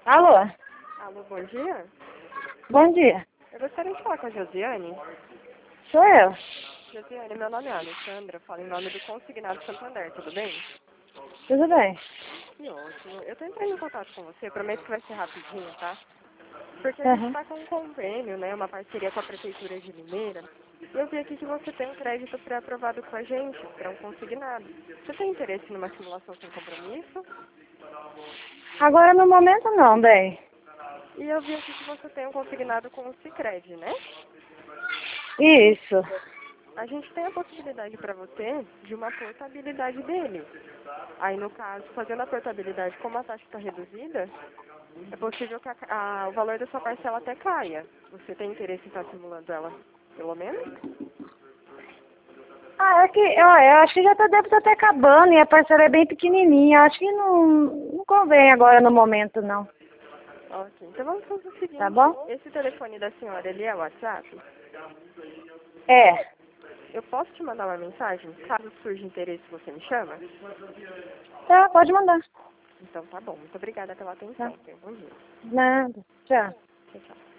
Alô? Alô, bom dia. Bom dia. Eu gostaria de falar com a Josiane. Sou eu. Josiane, meu nome é Alessandra, falo em nome do Consignado Santander, tudo bem? Tudo bem? Que ótimo. Eu tô entrando em contato com você, prometo que vai ser rapidinho, tá? Porque a gente Uhum. está com um convênio, né, uma parceria com a Prefeitura de Limeira. E eu vi aqui que você tem um crédito pré-aprovado com a gente, para um consignado. Você tem interesse numa simulação sem compromisso? Agora no momento não, bem. E eu vi aqui que você tem um consignado com o Sicredi, né? Isso. A gente tem a possibilidade para você de uma portabilidade dele. Aí, no caso, fazendo a portabilidade, como a taxa está reduzida, é possível que o valor da sua parcela até caia. Você tem interesse em estar simulando ela, pelo menos? Ah, é que, ó, eu acho que já tá, deve estar até acabando e a parcela é bem pequenininha. Acho que não convém agora no momento, não. Ok, então vamos fazer o seguinte. Tá bom? Esse telefone da senhora, ele é o WhatsApp? É. Eu posso te mandar uma mensagem? Caso surja interesse, você me chama? Tá, pode mandar. Então tá bom. Muito obrigada pela Tá. atenção. Tenha um bom dia. Nada. Tchau. Tchau, tchau.